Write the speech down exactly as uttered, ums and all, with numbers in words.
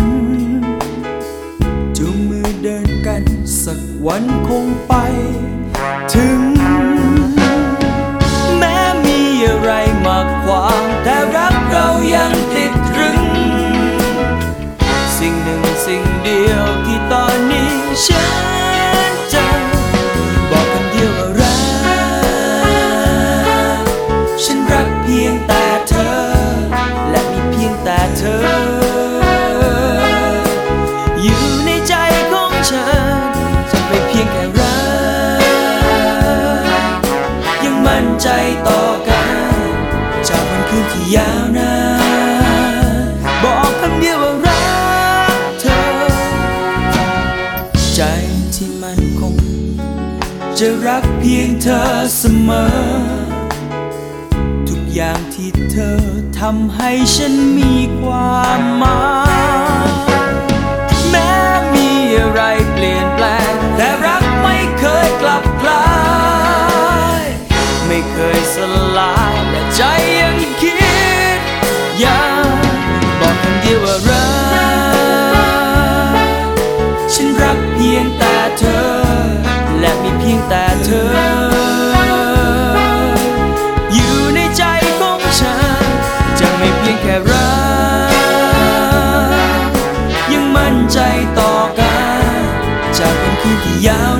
นจูงมือเดินกันสักวันคงไปถึงแม้มีอะไรมาขวางแต่รักเรายังติดตรึงสิ่งหนึ่งสิ่งเดียวที่ตอนนี้ฉันจะบอกคำเดียวว่ารักฉันรักเพียงแต่เธอและมีเพียงแต่เธออยู่ในใจของฉันจะไม่เพียงแค่รักยังมั่นใจต่อกันจากวันคืนที่ยาวนานบอกคำเดียวว่ารักเธอใจที่มันคงจะรักเพียงเธอเสมอทุกอย่างที่เธอทำให้ฉันมีความหมายแม้มีอะไรเปลี่ยนแปลงแต่รักไม่เคยกลับกลายไม่เคยสลายและใจยังคิดยังบอกคำเดียวว่ารักฉันรักเพียงแต่เธอและมีเพียงแต่เธออยู่ในใจของฉันจะไม่เพียงแค่รักยังมั่นใจต่อกันจากวันคืนที่ยาว